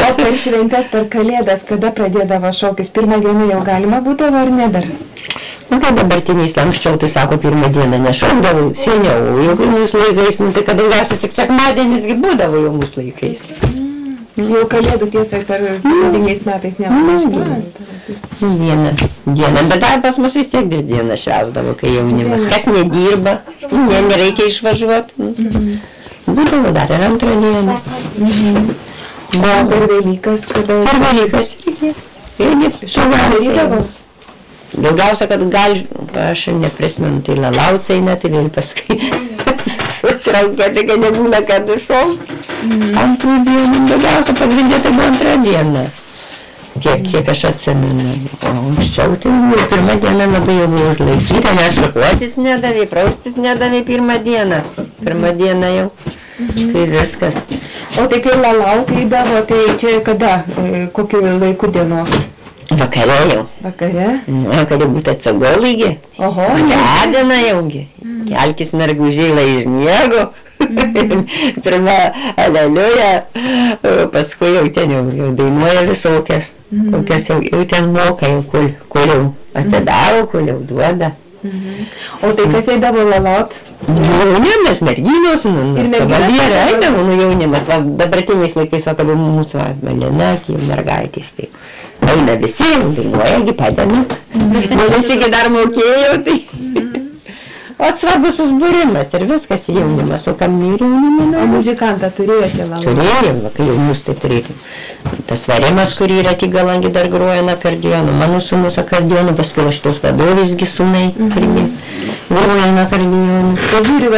O per šventės, per kalėdas, kada pradėdavo šokius? Pirmą dieną jau galima būdavo ar ne dar? Nu, tai dabartiniais anksčiau, tai sako, pirmą dieną nešaukdavau, seniau, jau mūsų laikais, nu, tai kad daugiausiai tik sekmadienisgi būdavo jau mūsų laikais. Jau kalėdų tiesa per kalėdiniais metais nebuvo. Dieną, bet dar pas mus vis tiek 2 dieną švęsdavo, kai jaunimas. Kas nedirba, nereikia išvažiuoti. Būdavo dar ir 2 dieną. O per Velykas, kada... Per Velykas irgi švęsdavo. Daugiausia, kad gal, aš neprisimenu, tai lalaucai net, tai vėl paskui sutraukėti, kad nebūna kartu šokti. 2 dienų, daugiausia pagrindė, tai buvo 2 diena. Kiek aš atsimenu. O anksčiau, tai 1 diena labai jau buvo užlaikyta, nes šokuotis nedavė, praustis nedavė 1 dieną. 1 dieną jau. Tai viskas. O tai kai lalaukaidavo, tai čia kada, kokiu laiku dienos? Vakare jau. Vakare? Nu, kad jau būtų atsagoligi. Oho. Dedina jaugi. Kelkis mergužėlą iš miego. Pirma aleliuja, paskui jau ten jau dainuoja visokias. Kokias jau ten moka, jau kur jau atidaro, kur jau duoda. O tai kas eidavo lalaut? Jaunimas, merginos, kavalierė, eidavo, jaunimas. Dabartiniais laikais, kad mūsų Malina, mergaitės. Eina visi, dainuojagi, padeda. Visigi dar mokėjo, tai... O svarbus užbūrimas ir viskas jaunimas, o kam nėra jaunimas? O muzikantą turėjote lalauti? Turėjom, kai jaunus tai turėtum. Tas varimas, kurį yra tik galangi dar groja akordeonu. Mano sūnus akordeonu, paskui aš tos vadovėsgi sūnai, groja akordeonu.